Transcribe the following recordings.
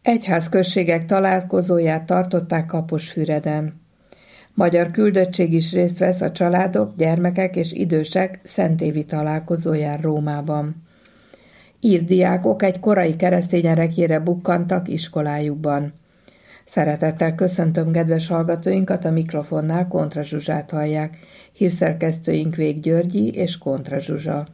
Egyházközségek találkozóját tartották Kaposfüreden. Magyar küldöttség is részt vesz a családok, gyermekek és idősek szentévi találkozóján Rómában. Ír diákok egy korai keresztény ereklyére bukkantak iskolájukban. Szeretettel köszöntöm kedves hallgatóinkat, a mikrofonnál Kontra Zsuzsát hallják, hírszerkesztőink Vég Györgyi és Kontra Zsuzsa.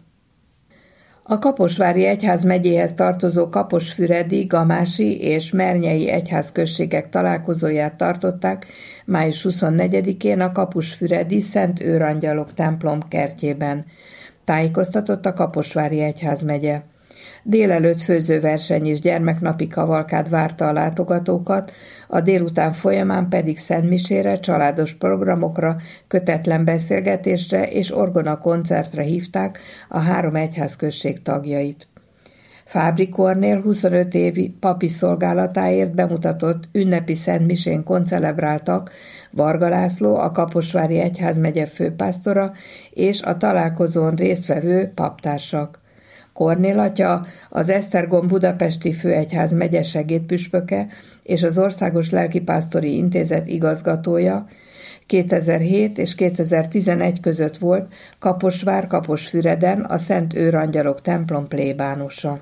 A Kaposvári egyházmegyéhez tartozó kaposfüredi, gamási és mernyei egyházközségek találkozóját tartották május 24-én a kaposfüredi Szent Őrangyalok templom kertjében, tájékoztatott a Kaposvári egyházmegye. Délelőtt főzőverseny és gyermeknapi kavalkád várta a látogatókat, a délután folyamán pedig szentmisére, családos programokra, kötetlen beszélgetésre és orgona koncertre hívták a 3 egyházközség tagjait. Fábri Kornél 25 évi papi szolgálatáért bemutatott ünnepi szentmisén koncelebráltak Varga László, a Kaposvári egyházmegye főpásztora és a találkozón résztvevő paptársak. Kornél atya, az Esztergom budapesti főegyházmegye segédpüspöke és az Országos Lelkipásztori Intézet igazgatója, 2007 és 2011 között volt Kaposvár-Kaposfüreden a Szent Őrangyalok templom plébánosa.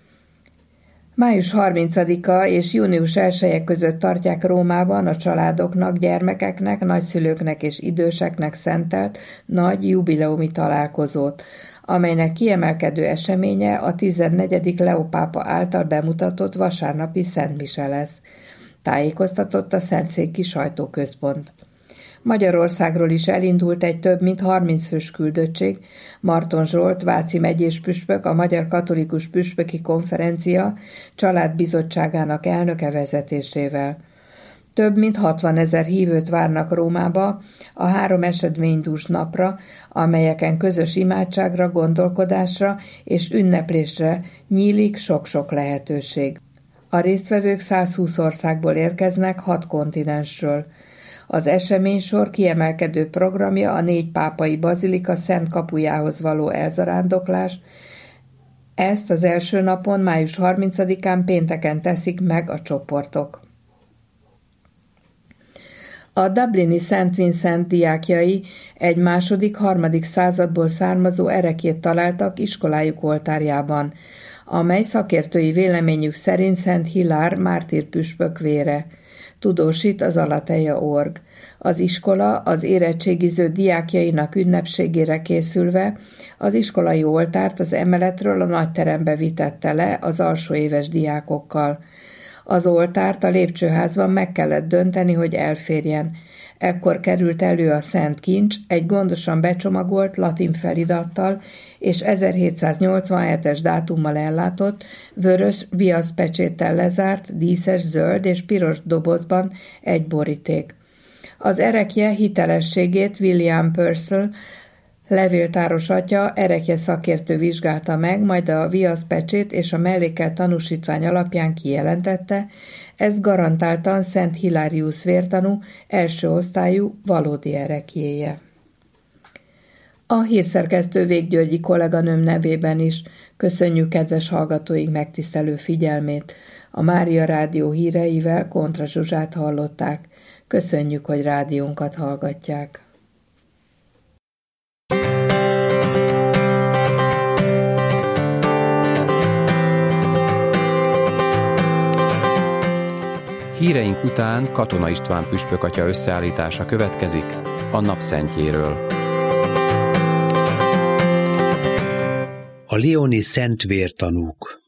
Május 30-a és június 1-e között tartják Rómában a családoknak, gyermekeknek, nagyszülőknek és időseknek szentelt nagy jubileumi találkozót, amelynek kiemelkedő eseménye a 14. Leó pápa által bemutatott vasárnapi szentmise lesz, tájékoztatott a Szentszéki Sajtóközpont. Magyarországról is elindult egy több mint 30 fős küldöttség, Marton Zsolt, váci megyés püspök, a Magyar Katolikus Püspöki Konferencia családbizottságának elnöke vezetésével. Több mint 60 000 hívőt várnak Rómába a 3 esedménydús napra, amelyeken közös imádságra, gondolkodásra és ünneplésre nyílik sok-sok lehetőség. A résztvevők 120 országból érkeznek, 6 kontinensről. Az eseménysor kiemelkedő programja a 4 pápai bazilika szent kapujához való elzarándoklás. Ezt az első napon, május 30-án pénteken teszik meg a csoportok. A dublini Szent Vincent diákjai egy második-harmadik századból származó ereklyét találtak iskolájuk oltárjában, amely szakértői véleményük szerint Szent Hilár mártírpüspök vére, tudósít az Alateja.org. Az iskola az érettségiző diákjainak ünnepségére készülve az iskolai oltárt az emeletről a nagyterembe vitette le az alsóéves diákokkal. Az oltárt a lépcsőházban meg kellett dönteni, hogy elférjen. Ekkor került elő a Szent Kincs, egy gondosan becsomagolt latin felirattal és 1787-es dátummal ellátott, vörös viaszpecséttel lezárt, díszes, zöld és piros dobozban egy boríték. Az erekje hitelességét William Purcell, levéltáros atya, erekje szakértő vizsgálta meg, majd a viaszpecsét és a mellékelt tanúsítvány alapján kijelentette, ez garantáltan Szent Hilárius vértanú, első osztályú, valódi ereklyéje. A hírszerkesztő Vég Györgyi kolléganőm nevében is köszönjük kedves hallgatóink megtisztelő figyelmét. A Mária Rádió híreivel Kontra Zsuzsát hallották. Köszönjük, hogy rádiónkat hallgatják. Híreink után Katona István püspökatya összeállítása következik a napszentjéről. A lyoni szent vértanúk.